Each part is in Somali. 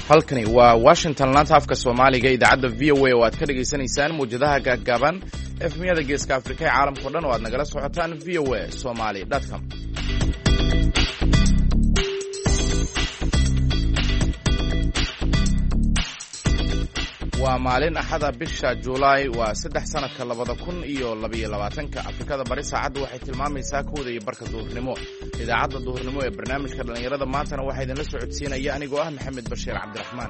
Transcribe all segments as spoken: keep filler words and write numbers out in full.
halkani waa Washington laanta afka Soomaaliga idaacadda V O A oo aad ka dhageysanaysaan muujadaha gaagaaban efmiyada geeska Afrika ee caalamka dhan oo aad nagala socotaan v o a somali dot com. waa maalin axada bisha July waa saddex sanadka labada kun iyo laba iyo labaatanka. Afrikada bari saacadu waxay tilmaamaysaa kooda iyo barka duhurnimo. idaacadda duhurnimo ee barnaamijka dhalinyarada maantana waxaa idinla socodsiinaya anigoo ah Maxamed Bashiir Cabdiraxmaan.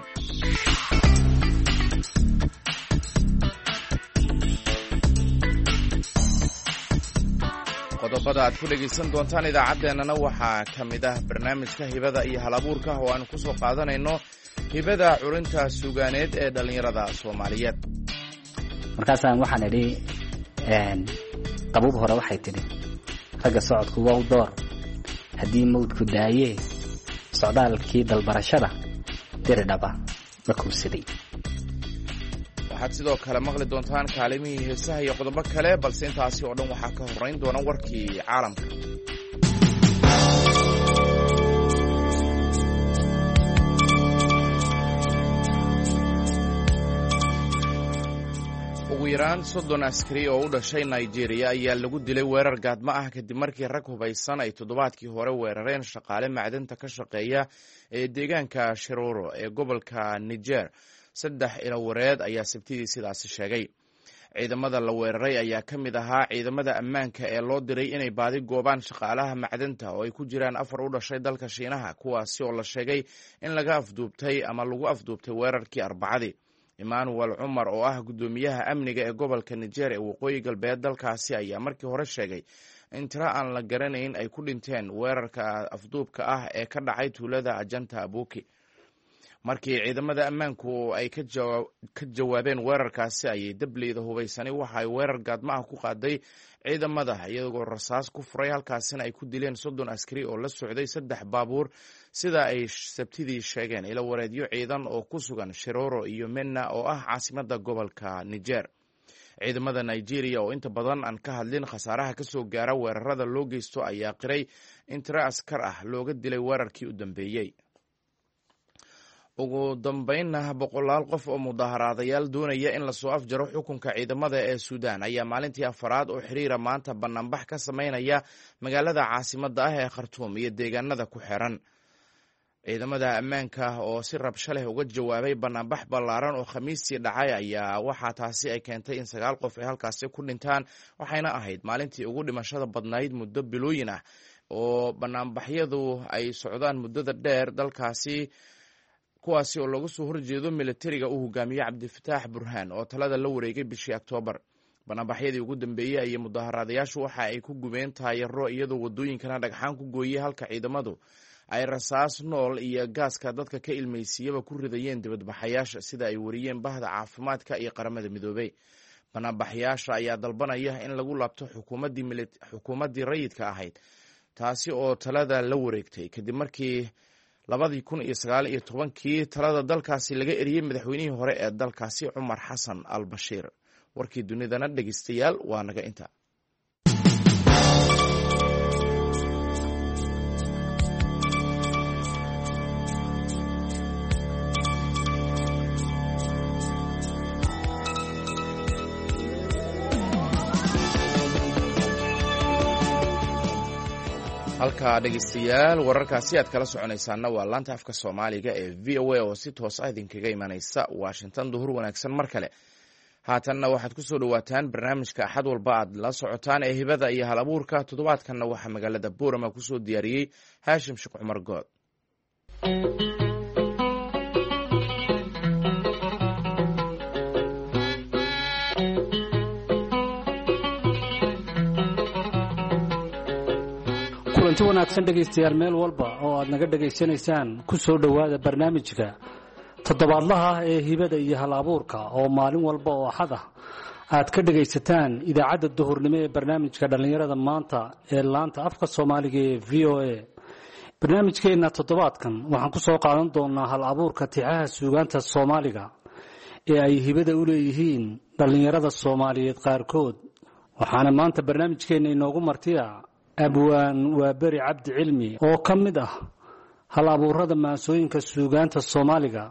qodobada aad ku dhegaysan doontaan idaacaddeenana waxaa ka mid ah barnaamijka hibada iyo halabuurka oo aanu ku soo qaadanayno hibada curinta sugaaneed ee dhalinyarada Soomaaliyeed. markaasaan waxaan idhi qabuub hore waxay tidhi ragga socodku waa u door haddii mawdku daayee socdaalkii dalbarashada diridhaba la kuursaday. waxaad sidoo kale maqli doontaan kaalimihii heesaha iyo qodobo kale, balse intaasi oo dhan waxaa ka horrayn doona warkii caalamka. ugu yaraan soddon askari oo u dhashay Nigeria ayaa lagu dilay weerar gaadmo ah kadib markii rag hubaysan ay toddobaadkii hore weerareen shaqaale macdanta ka shaqeeya ee deegaanka Shiroro ee gobolka Niger. saddex ilawareed ayaa sabtidii sidaasi sheegay. ciidamada la weeraray ayaa ka mid ahaa ciidamada ammaanka ee loo diray inay baadi goobaan shaqaalaha macdanta oo ay ku jiraan afar u dhashay dalka Shiinaha, kuwaasi oo la sheegay in laga afduubtay ama lagu afduubtay weerarkii Arbacadii. Emmanuel Umar oo ah gudoomiyaha amniga ee gobolka Niger ee waqooyi galbeed dalkaasi ayaa markii hore sheegay in tiro aan la garanayn ay ku dhinteen weerarka afduubka ah ee ka dhacay tuulada Ajanta Abuki. markii ciidamada ammaanku ay ka jawaabeen weerarkaasi ayay dableyda hubaysani waxa ay weerar gaadmo ah ku qaaday ciidamada iyagoo rasaas ku furay, halkaasina ay ku dileen soddon askari oo la socday saddex baabuur sida ay sabtidii sheegeen ila wareedyo ciidan oo ku sugan Shiroro iyo Menna oo ah caasimada gobolka Niger. ciidamada Nigeria oo inta badan aan ka hadlin khasaaraha ka soo gaara weerarada loo geysto ayaa qiray in tiro askar ah looga dilay weerarkii u dambeeyey. ugu dambeynna boqolaal qof oo mudaharaadayaal doonaya in lasoo afjaro xukunka ciidamada ee Suudaan ayaa maalintii afaraad oo xiriira maanta banaanbax ka sameynaya magaalada caasimadda ah ee Khartoum iyo deegaanada ku xiran. ciidamada ammaanka oo si rabsho leh uga jawaabay banaanbax ballaaran oo Khamiistii dhacay ayaa waxaa taasi ay keentay in sagaal qof ay halkaasi ku dhintaan, waxayna ahayd maalintii ugu dhimashada badnayd muddo bilooyin ah oo banaanbaxyadu ay socdaan muddada dheer dalkaasi, kuwaasi oo lagu soo horjeedo militariga uu hogaamiye Cabdifataax Burhaan oo talada la wareegay bishii Oktoobar. banaanbaxyadii ugu dambeeyey ayay mudaharaadayaashu waxa ay ku gubeen taayaro iyadoo wadooyinkana dhagxaan ku gooyey, halka ciidamadu ay rasaas nool iyo gaaska dadka ka ilmaysiiyaba ku ridayeen dibadbaxayaasha sida ay wariyeen bahda caafimaadka iyo qaramada midoobay. banaanbaxayaasha ayaa dalbanaya in lagu laabto xukuumaddii xukuumaddii rayidka ahayd taasi oo talada la wareegtay kadib markii labadii kun iyo sagaal iyo tobankii talada dalkaasi laga eriyey madaxweynihii hore ee dalkaasi Cumar Xasan al-Bashiir. warkii dunidana dhegeystayaal waa naga inta. halka dhegeystayaal wararkaasi aad kala soconaysaana waa laanta afka Soomaaliga ee V O A oo si toos ah idinkaga imanaysa Washington. duhur wanaagsan mar kale. haatanna waxaad ku soo dhawaataan barnaamijka axad walba aad la socotaan ee hibada iyo halabuurka. toddobaadkanna waxaa magaalada Boorama ku soo diyaariyey Haashim Sheekh Cumar Good. kulanti wanaagsan dhegaystayaal meel walba oo aad naga dhegaysanaysaan ku soo dhowaada barnaamijka toddobaadlaha ah ee hibada iyo hal-abuurka oo maalin walba oo axad ah aad ka dhegaysataan idaacadda duhurnimo ee barnaamijka dhallinyarada maanta ee laanta afka Soomaaliga ee V O A. barnaamijkeenna toddobaadkan waxaan ku soo qaadan doonaa hal-abuurka tixaha suugaanta Soomaaliga ee ay hibada u leeyihiin dhallinyarada Soomaaliyeed qaarkood. waxaana maanta barnaamijkeenna inoogu martiya abwaan waa beri cabdi cilmi oo ka mid ah hal abuurada maasooyinka suugaanta Soomaaliga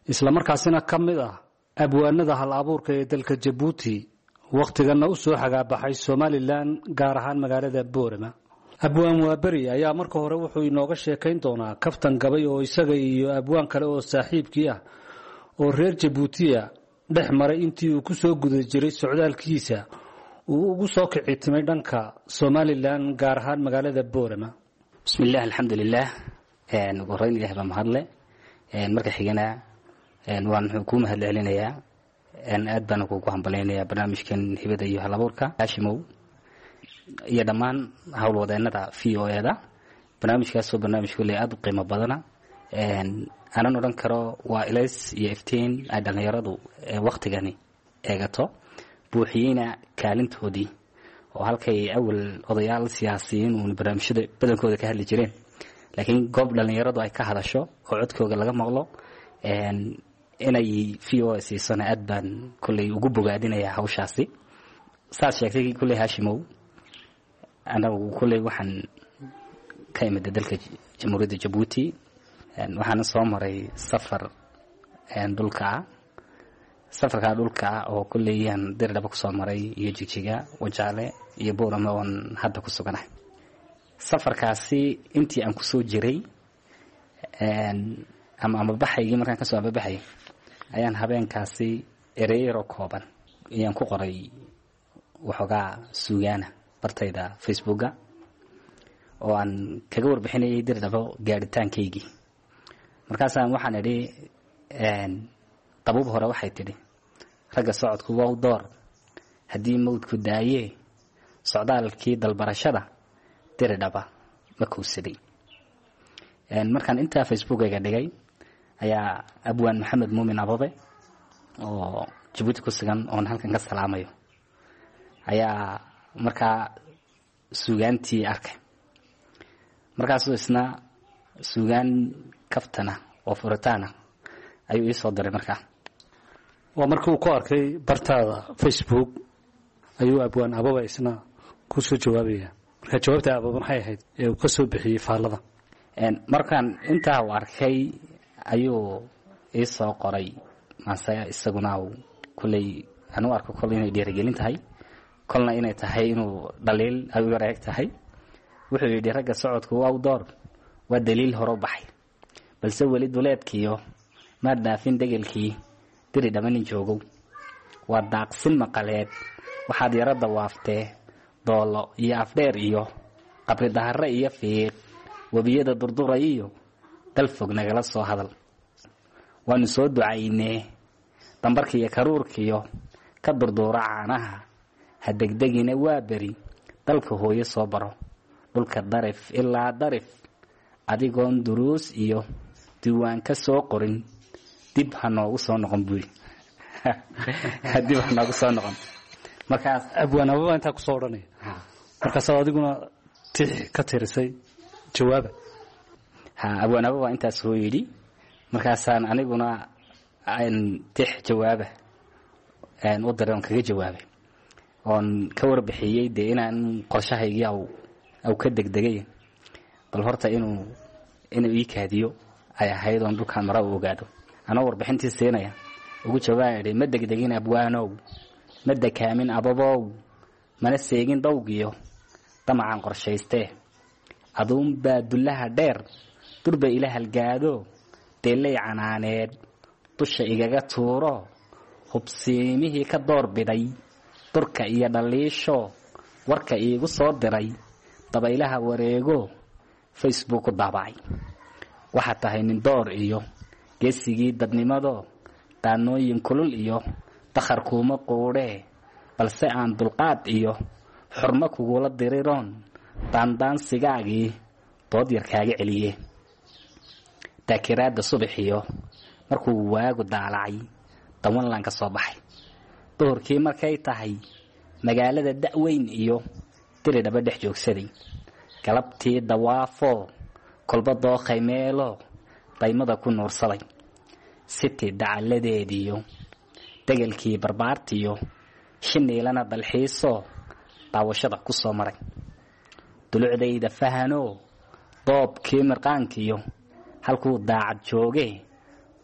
isla markaasina ka mid ah abwaanada hal abuurka ee dalka Jabuuti waqtigana u soo xagaabaxay Somaliland gaar ahaan magaalada Boorama. Abwaan Waaberi ayaa marka hore wuxuu inooga sheekayn doonaa kaftan gabay oo isaga iyo abwaan kale oo saaxiibkii ah oo reer Jabuuti ah dhex maray intii uu ku soo guday jiray socdaalkiisa uu ugu soo kici timay dhanka Somaliland gaar ahaan magaalada Boorama. Bismillah, alxamdulilah. een goreyn ilaahay baa mahadle. een marka xigana een waan ku mahadcelinayaa een aad baan ugu hambaleynayaa barnaamijkan hibada iyo halabuurka Hashimow iyo dhammaan hawlwadeennada V O A da. barnaamijkaas oo barnaamij kuley aad u qiimo badana. een aanan odhan karo waa ilays iyo iftiin ay dhalinyaradu waqtigani eegato buuxiyeyna kaalintoodii oo halkay awal odayaal siyaasiyiin uu barnaamijyada badankooda ka hadli jireen, laakiin goob dhalinyaradu ay ka hadasho oo codkooda laga maqlo een inay V O A siisana aad baan kuley ugu bogaadinayaa hawshaasi. saas sheegtay kuley Hashimow, anagu kuley waxaan ka imid dalka Jamhuuriyadda Jabuuti. een waxaan soo maray safar een dhulka safarka dhulka oo kuleyaan dirdhaba ku soo maray iyo Jigjiga, Wajaale iyo Boorama oo hadda ku suganahay. safarkaasi intii aan ku soo jiray een ama ama baxaygi markaan ka soo baxay ayaan habeenkaasi ereero kooban ayaan ku qoray waxoogaa suugaana bartayda Facebooka oo aan kaga warbixinayay dirdhabo gaadhitaankaygii. markaasaan waxaan idhi een qabuub hore waxay tidhi ragga socodku waa u door haddii mawdku daayee socdaalkii dalbarashada dirdhaba ma kuusaday. een markaan intaa Facebookayga dhigay ayaa abwaan Maxamed Muumin Ababe oo Jabuuti ku sugan oo halkan ka salaamayo ayaa markaa suugaantii arkay. markaasuu isna suugaan kaftana oo furitaana ayuu ii soo diray. markaa waa markii uu ku arkay bartaada Facebook ayuu abwaan Ababe isna ku soo jawaabaya. marka jawaabta Ababe maxay ahayd ee uu ka soo bixiyay faalada? een markaan intaa uu arkay ayuu ii soo qoray maasaya isaguna uu kulay anu arko kulay inay dhiirigelin tahay, kolna inay tahay inuu dhaliil ay u yareeg tahay. wuxuu yidhi ragga socodku waa u door waa daliil hore baxay, balse weli duleedkiyo ma dhaafin degelkii diri dhamanin joogo. waa daaqsin maqaleed waxaad yarada waaftee doolo iyo afdheer iyo qabri daharre iyo fiiq wabiyada durdura iyo dal fog nagala soo hadal. waanu soo ducaynee dambarkiiyo karuurkiyo ka durduura caanaha ha degdegina waa beri dalka hooyo soo baro dhulka darif ilaa darif adigoon duruus iyo diiwaan ka soo qorin dib ha noogu soo noqon buuri. dib ha noogu soo noqon. markaas abwaan Ababe intaa ku soo odhanaya markaas adiguna tix ka tirisay jawaab. ha abwaan Ababe intaas soo yidhi. markaasaan aniguna aan tix jawaaba aan u diray oo kaga jawaabay oon ka warbixiyay de inaan qorshahaygii aw aw ka degdegay bal horta inuu inuu ii kaadiyo ay ahayd oo dhulka mara u ogaado. ana warbixintii seenaya ugu jawaabay ma degdegin abwaanow ma dakaamin Ababow mana seegin dawgiyo tamacaan qorshaystee aduun baa dullaha dheer durba ila halgaado deelay canaaneed dusha igaga tuuro hubsiimihii ka door biday durka iyo dhaliisho warka iigu soo diray dabaylaha wareego Facebook ku daabacay. waxa tahay nin door iyo geesigii dadnimado daanooyin kulul iyo dakhar kuma qooree balse aan dulqaad iyo xurmo kugula diriroon daandaan sigaagii dood yar kaaga celiye. taakiraada subaxiyo markuu waagu daalacay dawanlan ka soo baxay doorkii markay tahay magaalada da'weyn iyo diridhaba dhex joogsaday galabtii dawaafo kolba dooqay meelo daymada ku nuursaday city dacaladeediyo degelkii barbaartiyo shiniilana dalxiiso daawashada ku soo maray dulucdayda fahano doobkii mirqaankiyo halkuu daacad jooge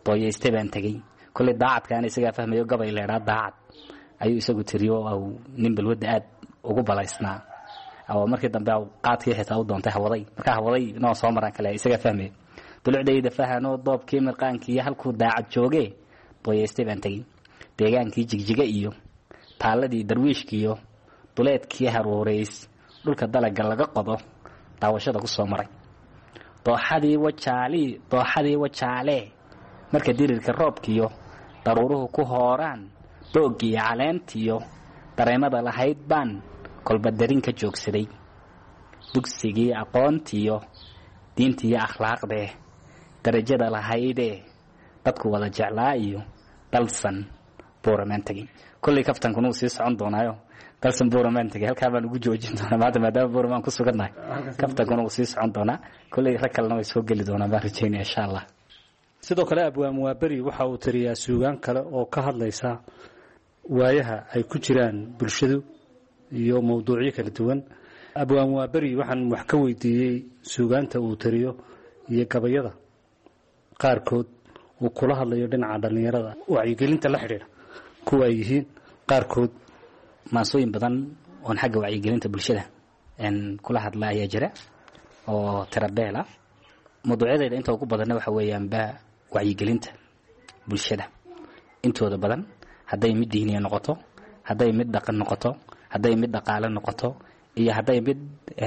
dooyeystay baan tegey kolley daacadkaana isagaa fahmayo gabay leedhaa daacad ayuu isagu tiriyo au nin balwadda aad ugu balaysnaa oo markii dambe qaadkii xitaa u doontay hawaday markaa hawaday inoo soo maraan kale isagaa fahmaya dulucdayda fahanoo doobkii mirqaankii halkuu daacad joogee dooyeystay baan tegey deegaankii jigjiga iyo taaladii darwiishkiiyo duleedkii haruurays dhulka dalaga laga qodo daawashada ku soo maray dooxadii wajaali dooxadii wajaale marka dirirka roobkiyo daruuruhu ku hooraan doogii caleentiyo dareemada lahayd baan kolba darin ka joogsaday dugsigii aqoontiyo diintiyo akhlaaqdee darajada lahaydee dadku wada jeclaa iyo dalsan buuramaan tegey kolley kaftankuna uu sii socon doonaayo dalsan buuramaan tegey halkaa baan ugu joojin doonaa maanta maadaama buuramaan ku sugannahay kaftankuna uu sii socon doonaa kolley rag kalena way soo geli doonaa baan rajaynaya insha allah sidoo kale abwaan waaberi waxa uu tiriyaa suugaan kale oo ka hadlaysa waayaha ay ku jiraan bulshadu iyo mawduucyo kala duwan abwaan waaberi waxaan wax ka weydiiyey suugaanta uu tiriyo iyo gabayada qaarkood uu kula hadlayo dhinaca dhallinyarada wacyigelinta la xidhiidha kuwa ay yihiin qaarkood maansooyin badan oon xagga wacyigelinta bulshada kula hadla ayaa jira oo tirabeela mawduucyadeeda inta ugu badanna waxa weeyaanba wacyigelinta bulshada intooda badan hadday mid diiniya noqoto hadday mid dhaqan noqoto hadday mid dhaqaale noqoto iyo hadday mid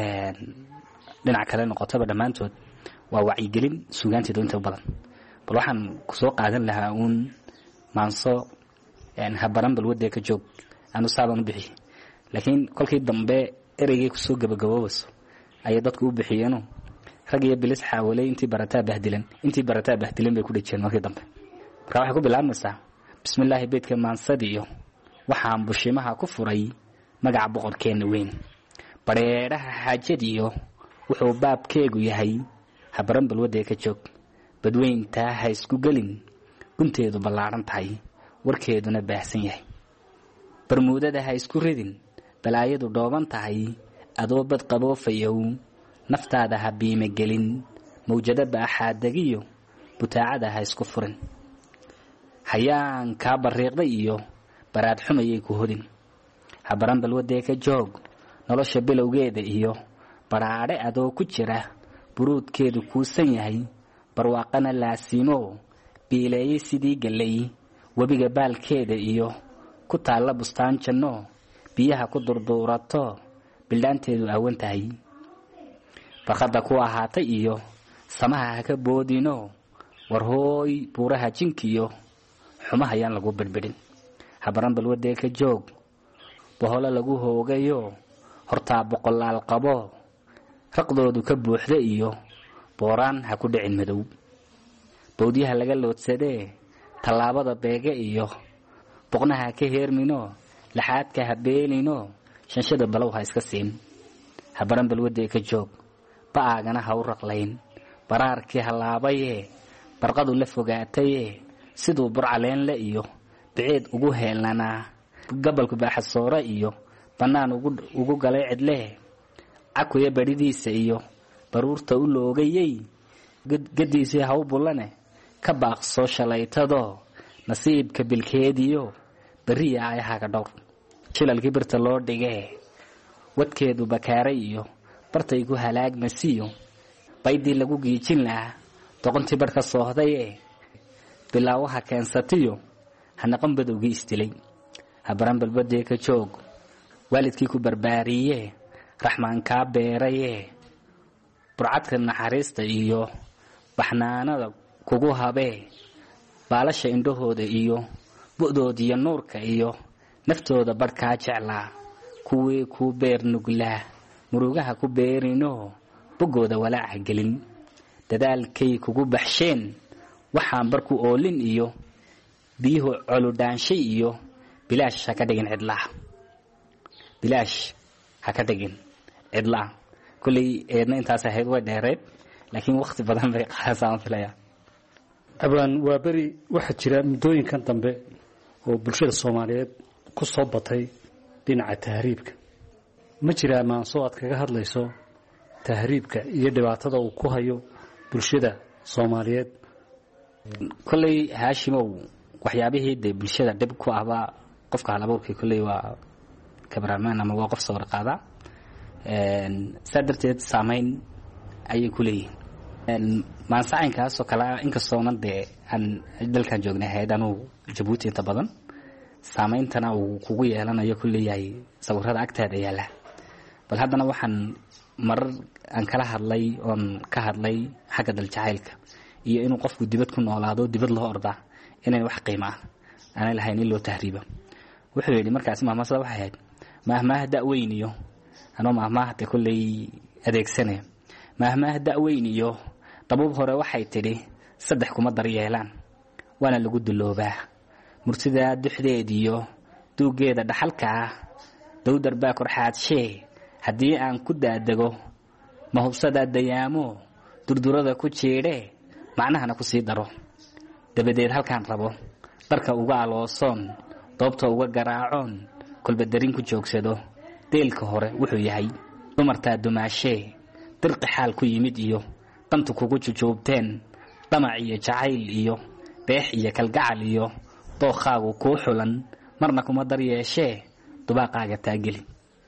dhinac kale noqotoba dhammaantood waa wacyigelin suugaanteedu inta u badan bal waxaan kusoo qaadan lahaa uun maanso habaran balwadee ka joog aanu saaban u bixi laakiin kolkii dambe ereygay kusoo gabagaboobayso ayay dadku u bixiyeeno rag iyo bilis xaawalay intii barataa bahdilan intii barataa bahdilan bay ku dhajeen markii dambe marka waxay ku bilaabmaysaa bismillaahi beedka maansadiyo waxaan bushimaha ku furay magaca boqorkeenna weyn bareedhaha xaajadiyo wuxuu baabkeegu yahay habaran balwadee ka joog badweyntaa ha isku gelin gunteedu ballaaran tahay warkeeduna baahsan yahay barmuudada ha isku ridin balaayadu dhooban tahay adoo bad qaboofayow naftaada ha biime gelin mawjado baaxaadagiyo butaacada ha isku furin hayaan kaa bariiqday iyo baraad xumayay ku hodin habaran balwadee ka joog nolosha bilowgeeda iyo baraadhe adoo ku jira buruudkeedu kuusan yahay barwaaqana laasiimo biileeyey sidii gallay webiga baalkeeda iyo ku taalla bustaan janno biyaha ku durduurato bildhaanteedu aawan tahay barqadda ku ahaatay iyo samaha ha ka boodino war hooy buuraha jinkiyo xumaha ayaan lagu birbidhin habaran balwadee ka joog boholo lagu hoogayo hortaa boqolaal qabo raqdoodu ka buuxda iyo booraan ha ku dhicin madow bawdyaha laga loodsadee tallaabada beege iyo boqnaha ka heermino laxaadka ha beelino shanshada balow ha iska siin habaran balwadee ka joog ba'aagana ha u raqlayn baraarkii halaabayee barqadu la fogaataye siduu burcaleenle iyo biciid ugu heelnanaa gabalku baaxasoore iyo bannaan ugu galay cidlee cakuya badhidiisa iyo baruurta u loogayey gadiisii ha u bullane ka baaqsoo shalaytadoo nasiibka bilkeediyo berriya ayahaga dhowr shilalkii birta loo dhigee wadkeedu bakaaray iyo bartay ku halaagmasiyo baydii lagu giijin lahaa doqontii barh ka soohdayee bilaawaha keensatiyo hanaqan badowgii isdilay habaran balbadee ka joog waalidkii ku barbaariyee raxmaan kaa beerayee burcadka naxariista iyo baxnaanada kugu habee baalasha indhahooda iyo bu'doodiyo nuurka iyo naftooda barh kaa jeclaa kuwii kuu beer nuglaa murugaha ku beerinoo boggooda walaaca gelin dadaalkay kugu baxsheen waxaan barku oolin iyo biyuhu coludhaanshay iyo bilaash ha ka dhigin cidlaa bilaash ha ka dhigin cidlaa kulley eedna intaas ahayd way dheereed laakiin wakhti badan bay qaadasaan filayaa abaan waa beri waxaa jira muddooyinkan dambe oo bulshada soomaaliyeed ku soo batay dhinaca tahriibka ma jiraa maanso aad kaga hadlayso tahriibka iyo dhibaatada uu ku hayo bulshada soomaaliyeed kolley haashimow waxyaabihii dee bulshada dhib ku ahba qofka halabuurkii kolley waa kabaraamaan ama waa qof sawir qaada saa darteed saamayn ayay ku leeyihiin maansacaynkaasoo kale inkastoonan dee aan dalkan joognay ahayd anuu jabuuti inta badan saameyntana uu kugu yeelanayo ku leeyahay sawirada agtaada yaala bal haddana waxaan marar aan kala hadlay oon ka hadlay xagga daljacaylka iyo inuu qofku dibad ku noolaado dibad loo ordaa inay wax qiimo ah aanay lahayn in loo tahriibo wuxuu yidhi markaasi mahmaasada waxay ahayd maahmaah da-weyn iyo anoo maahmaahda kolley adeegsanaya maahmaah da-weyn iyo dabuub hore waxay tidhi saddex kuma daryeelaan waana lagu duloobaa murtida duxdeediyo duugeeda dhaxalka ah dowdar baa korxaadshee haddii aan ku daadego ma hubsadaa dayaamo durdurada ku jeedhe macnahana ku sii daro dabadeed halkaan rabo dharka uga aloosoon doobta uga garaacoon kolba darin ku joogsado deelka hore wuxuu yahay dumartaa dumaashee dirqi xaal ku yimid iyo dantu kugu jujuubteen damac iyo jacayl iyo beex iyo kalgacal iyo dookhaagu kuu xulan marna kuma daryeeshee dubaaqaaga taageli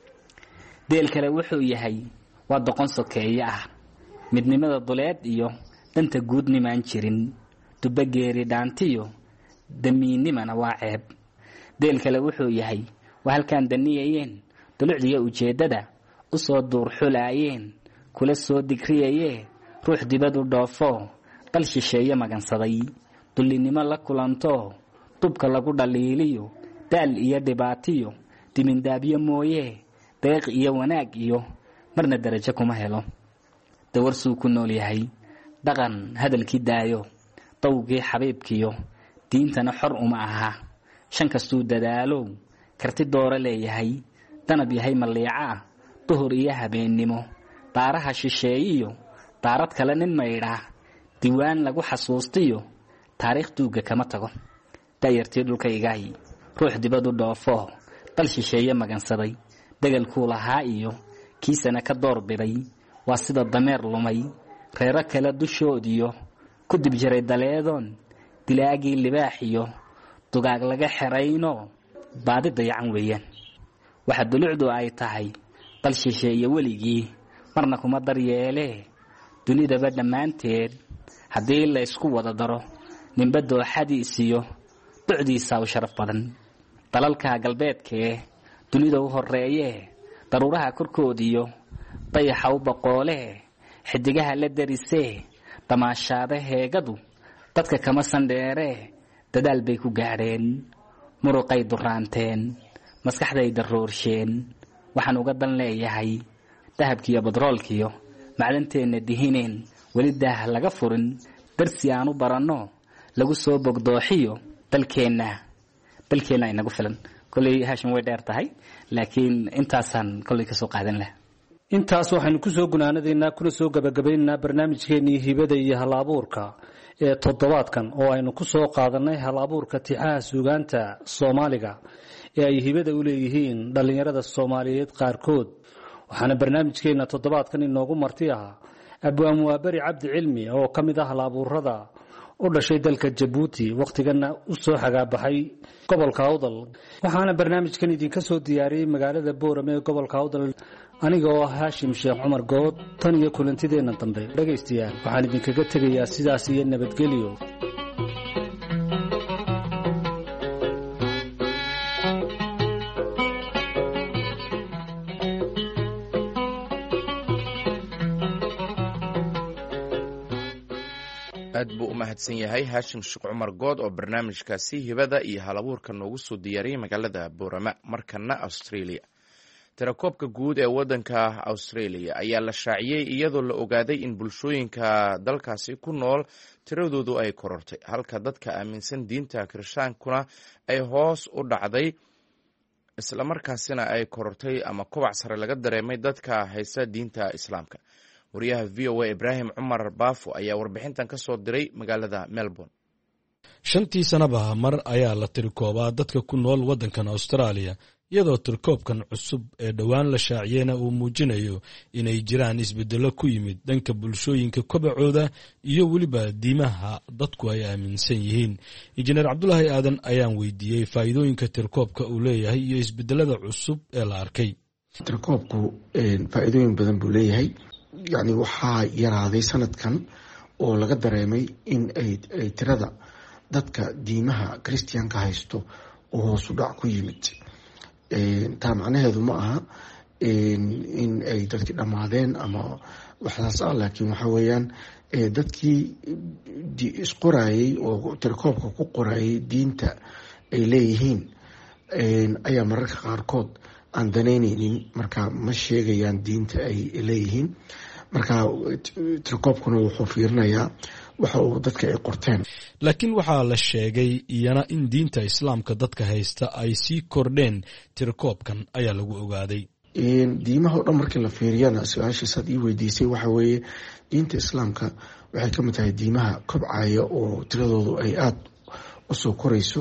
deel kale wuxuu yahay waa doqon sokeeye ah midnimada duleed iyo danta guud nimaan jirin dubageeri dhaantiyo damiinnimana waa ceeb deel kale wuxuu yahay waa halkaan daniyayeen dulucdiga ujeeddada u soo duur xulaayeen kula soo digriyayee ruux dibadu dhoofo dal shisheeye magansaday dullinimo la kulanto dubka lagu dhaliiliyo daal iyo dhibaatiyo dimindaabyo mooyee deeq iyo wanaag iyo marna darajo kuma helo dawarsuu ku nool yahay dhaqan hadalkii daayo dawgii xabiibkiyo diintana xor uma aha shan kastuu dadaalow karti dooro leeyahay danab yahay maliica duhur iyo habeennimo daaraha shisheeyiyo daarad kale nin maydhaa diiwaan lagu xasuustiyo taariikh duuga kama tago dayartii dhulka igaayi ruux dibadu dhoofo dal shisheeye magansaday degalkuu lahaa iyo kiisana ka door biday waa sida dameer lumay reero kale dushoodiyo ku dib jiray daleedoon dilaagii libaax iyo dugaag laga xerayno baadi dayacan weeyaan waxa dulucdu ay tahay dal shisheeye weligii marna kuma daryeelee dunidaba dhammaanteed haddii la isku wada daro ninba dooxadiisiyo ducdiisa u sharaf badan dalalka galbeedkee dunida u horeeyee daruuraha korkoodiyo dayaxa u boqoolee xidigaha la darisee damaashaada heegadu dadka kama sandheeree dadaal bay ku gaadheen muruqay duraanteen maskaxday daroorsheen waxaan uga dan leeyahay dahabkiiyo badroolkiyo macdanteenna dihineen weli daah laga furin darsi aan u baranno lagu soo bogdooxiyo dalkeenna dalkeenna inagu filan kolley haashim way dheer tahay laakiin intaasaan kolley ka soo qaadan lahaa intaas waxaynu ku soo gunaanadaynaa kuna soo gabagabaynaynaa barnaamijkeennii hibada iyo hal-abuurka ee toddobaadkan oo aynu ku soo qaadannay hal-abuurka tixaha suugaanta soomaaliga ee ay hibada u leeyihiin dhallinyarada soomaaliyeed qaarkood waxaana barnaamijkeenna toddobaadkan inoogu marti ahaa abwaan waaberi cabdi cilmi oo ka mid ah hal-abuurada u dhashay dalka jabuuti wakhtigana u soo xagaabaxay gobolka awdal waxaana barnaamijkan idinka soo diyaariyey magaalada boorame ee gobolka awdal aniga oo ah haashim sheekh cumar good tan iyo kulantideenna dambe dhegaystayaal waxaan idinkaga tegayaa sidaas iyo nabadgelyo aad buu u mahadsan yahay haashim sheekh cumar good oo barnaamijkaasi hibada iyo halabuurka noogu soo diyaariyey magaalada boorama markana australia tirakoobka guud ee waddanka australia ayaa la shaaciyey iyadoo la ogaaday in bulshooyinka dalkaasi ku nool tiradoodu ay korortay halka dadka aaminsan diinta kirishaankuna ay hoos u dhacday islamarkaasina ay korortay ama kobac sare laga dareemay dadka haysta diinta islaamka wariyaha v o a ibraahim cumar baafo ayaa warbixintan ka soo diray magaalada melbourne shantii sanaba mar ayaa la tirikoobaa dadka ku nool waddankan austraaliya iyadoo tirkoobkan cusub ee dhowaan la shaaciyena uu muujinayo inay jiraan isbedello ku yimid dhanka bulshooyinka kobacooda iyo weliba diimaha dadku ay aaminsan yihiin. injineer cabdulaahi aadan ayaan weydiiyey faa'iidooyinka tirkoobka uu leeyahay iyo isbedelada cusub ee la arkay. tirkoobku faa'iidooyin badan buu leeyahay. yacni waxaa yaraaday sanadkan oo laga dareemay in ay tirada dadka diimaha kristiyaanka haysto oo hoos u dhac ku yimid. taa macnaheedu ma aha in ay dadkii dhammaadeen ama waxdaas ah, laakiin waxa weeyaan dadkii isqorayey oo tirkoobka ku qorayay diinta ay leeyihiin ayaa mararka qaarkood aan danaynaynin, marka ma sheegayaan diinta ay leeyihiin. marka tirkoobkuna wuxuu fiirinayaa waxa uu dadka ay qorteen. laakiin waxaa la sheegay iyana in diinta islaamka dadka haysta ay sii kordheen tirkoobkan ayaa lagu ogaaday. diimaha o dhan markii la fiiriyana su-aashiisaad ii weydiisay waxa weeye diinta islaamka waxay ka mid tahay diimaha kobcaya oo tiradoodu ay aada u soo korayso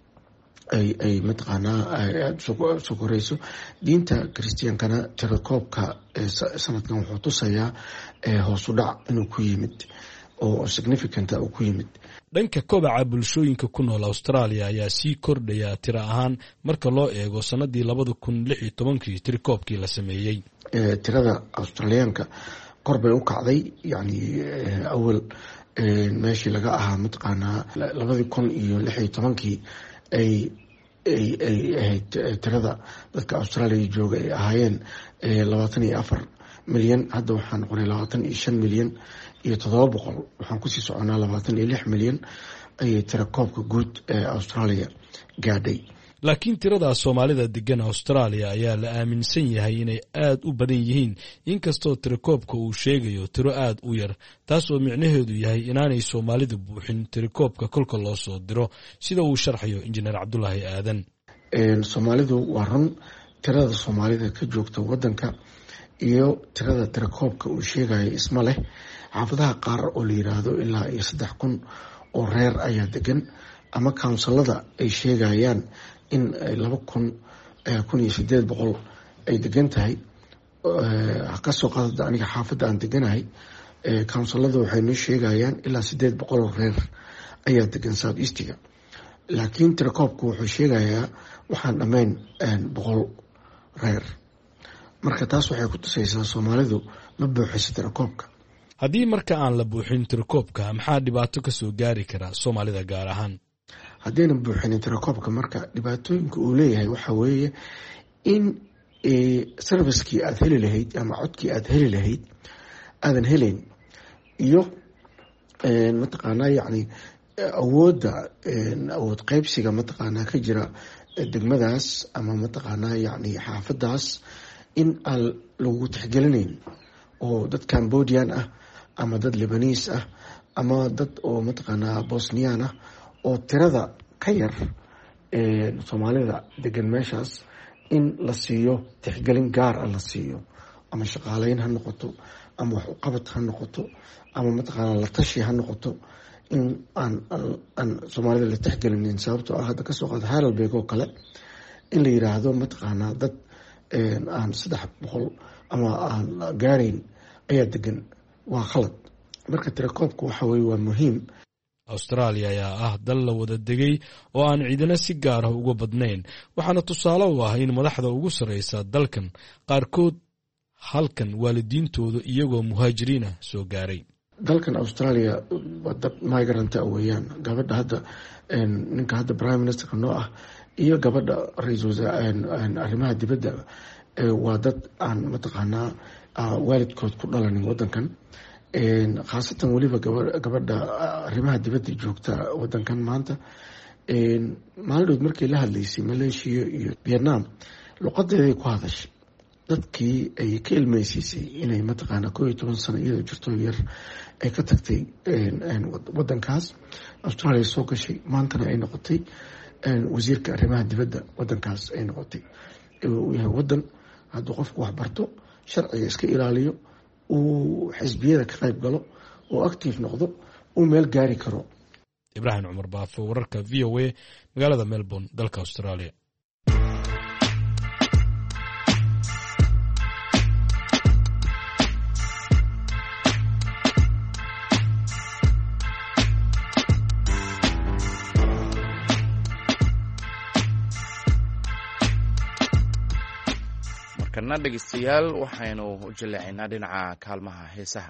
ay ay mataqaanaa aada usoo korayso. diinta kristiyankana tirakoobka sanadkan wuxuu tusayaa hoos u dhac inuu ku yimid oo significant uu ku yimid. dhanka kobaca bulshooyinka ku nool Australia ayaa sii kordhaya tiro ahaan marka loo eego sanadii labada kun lix iyo tobankii tirkoobkii la sameeyey. tirada Australiyaanka kor bay u kacday, yacni awal meeshii laga ahaa mataqaanaa labadii kun iyo lix iyo tobankii ay ay ay ahayd tirada dadka Australia jooga ay ahaayeen labaatan iyo afar milyan. hadda waxaan noqonay labaatan iyo shan milyan iyo toddoba boqol. waxaan kusii soconaa labaatan iyo lix milyan ayay tirakoobka guud ee Australia gaadhay. laakiin tirada Soomaalida degan Australia ayaa la aaminsan yahay inay aad u badan yihiin, inkastoo tirakoobka uu sheegayo tiro aad u yar, taas oo micnaheedu yahay inaanay Soomaalidu buuxin tirakoobka kolka loo soo diro, sida uu sharxayo injineer Cabdulaahi Aadan. Soomaalidu waa run, tirada Soomaalida ka joogta wadanka iyo tirada tirakoobka uu sheegayo isma leh. xaafadaha qaar oo la yiraahdo ilaa iyo saddex kun oo reer ayaa degan, ama kaunsilada ay sheegayaan in laba kun kun iyo sideed boqol ay degan tahay. kasoo qaadada aniga xaafadda aan deganahay, kaunsilada waxay noo sheegayaan ilaa sideed boqol oo reer ayaa degan South Eastiga. laakiin tirakoobku wuxuu sheegayaa waxaan dhammayn boqol reer. marka taas waxay ku tusaysaa Soomaalidu ma buuxiso tirakoobka. haddii marka aan la buuxin tirakoobka, maxaa dhibaato ka soo gaari kara Soomaalida gaar ahaan? haddaynan buuxinin tirakoobka, marka dhibaatooyinka uu leeyahay waxa weeye in servicekii aad heli lahayd ama codkii aad heli lahayd aadan helayn, iyo mataqaanaa yacni awoodda awood qaybsiga mataqaanaa ka jira degmadaas ama mataqaanaa yacni xaafadaas in aan lagu tixgelinayn, oo dad Cambodian ah ama dad Lebanese ah ama dad oo mataqaanaa Bosnian ah oo tirada ka yar Soomaalida degan meeshaas in la siiyo tixgelin gaar ah la siiyo, ama shaqaaleyn ha noqoto ama wax u qabad ha noqoto ama mataqaanaa la tashi ha noqoto, in aan aan Soomaalida la tixgelinin. sababtoo ah hadda kasoo qaad Heidelberg oo kale in la yiraahdo mataqaanaa dad aan saddex boqol ama aan gaarayn ayaa degan, waa khalad. marka tirakoobku waxa weeye waa muhiim. Australia ayaa ah dal la wada degay oo aan ciidana si gaar ah uga badnayn, waxaana tusaale u ah in madaxda ugu sarreysa dalkan qaarkood halkan waalidiintooda iyagoo muhaajiriin ah soo gaaray. dalkan Australia waa dad migrant ah weeyaan. gabadha hadda ninka hadda prime ministerka noo ah iyo gabadha ra-iisul wasaare arrimaha dibadda waa dad aan mataqaanaa waalidkood ku dhalanin wadankan, khaasatan weliba gabadha arrimaha dibadda joogta wadankan maanta. maalin markii la hadlaysay Malaysia iyo Vietnam, luqadeeday ku hadashay. dadkii ay ka ilmeysiisay inay mataqaanaa koo iyo toban sano iyadoo jirto yar ay ka tagtay wadankaas Australia soo gashay, maantana ay noqotay wasiirka arrimaha dibadda wadankaas ay noqotay. uu yahay wadan hadduu qofku wax barto, sharciga iska ilaaliyo, uu xisbiyada ka qayb galo, oo active noqdo, uu meel gaari karo. Ibrahim Cumar Baafo, wararka V O A, magaalada Melbourne, dalka Australia. markana dhegeystayaal waxaynu u jaleecaynaa dhinaca kaalmaha heesaha.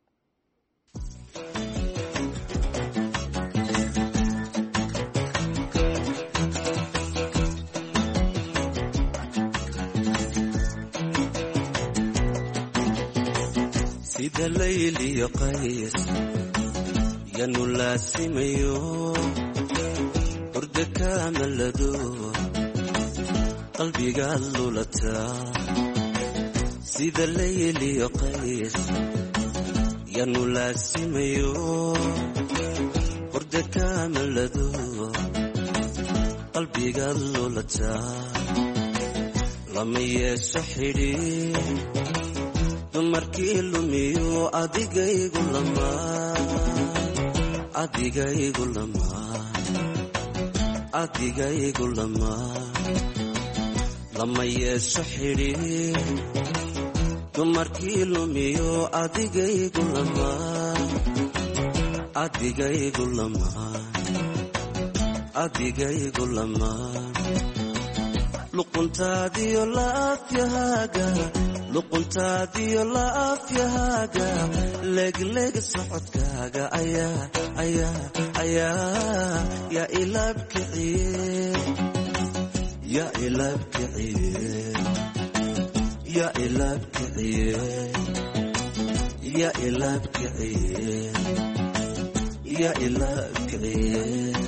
sida layli qays yanu laasimayo urda kamalado qalbiga lulata sida layli qays yanu laasimayo urda kamalado qalbiga lulata lama yeesho xidhiidh dumarkii lumiyo adigaygu lama adigaygu lama adigaygu lama lama yeesho xidhiidh dumarkii lumiyo adigaygu lama adigaygu lama adigaygu lama luquntaadiyo laafyahaaga luquntaadiyo laafyahaaga legleg socodkaaga ayaa ayaa ayaa yaa ilaabkiciye yaa ilaabkiciye yaa ilaabkiciye yaa ilaabkiciye yaa ilaabkiciye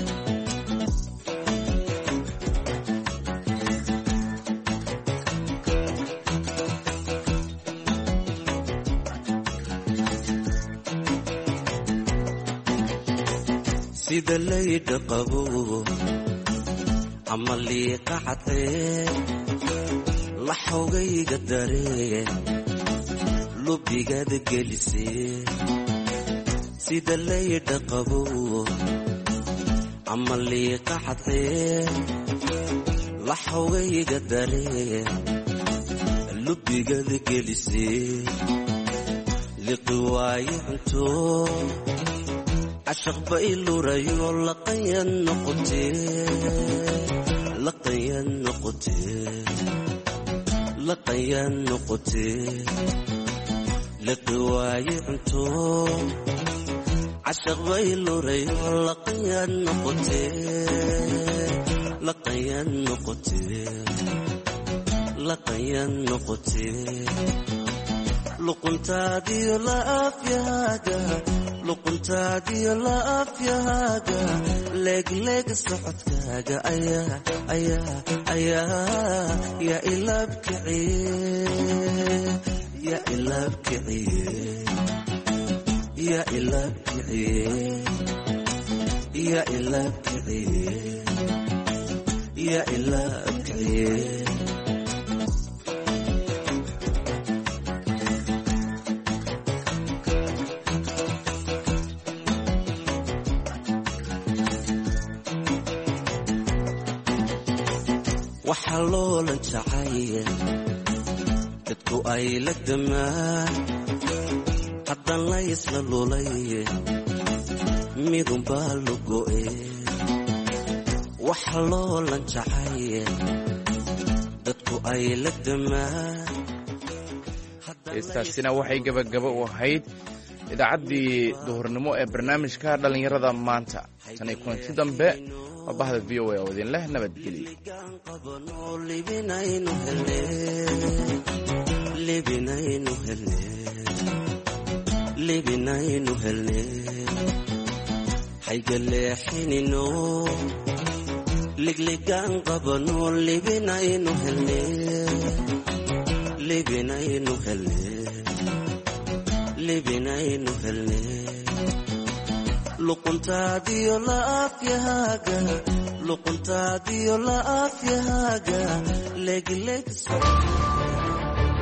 sida laydha qabo ama liiqa cadee la xogayga daree lubigaada gelisee sida laydha qabo ama liiqa cadee la xogayga daree lubigaada gelisee liqi waaye cunto عشق بيلوري لقيا نقطي لقيا نقطي لقيا نقطي لقواي انتو عشق بيلوري لقيا نقطي لقيا نقطي لقيا نقطي لقنتادي لا افيادا luquntaadiyo laafyahaaga leegleeg socodkaaga ayaa ayaa ayaa yaa ilaabkiciye yaa ilaabkiciye yaa ilaabkiciye yaa ilaabkiciye yaa ilaabkiciye waxa loolan jacay dadku ay la damaan haddan la isla lulay midun baa lugo'e waxa loolan jacay dadku ay la damaan heestaasina waxay gabagaba u ahayd idaacaddii duhurnimo ee barnaamijka dhallinyarada maanta tan iyo kulanti dambe bahda v o a oo idin leh nabadgelyo libinaynu helne libinaynu helne libinaynu helne haygaleexinino ligligaan qabano libinaynu helne libinaynu helne libinaynu helne luquntaadiyo laafyahaaga luquntaadiyo laafyahaaga legleg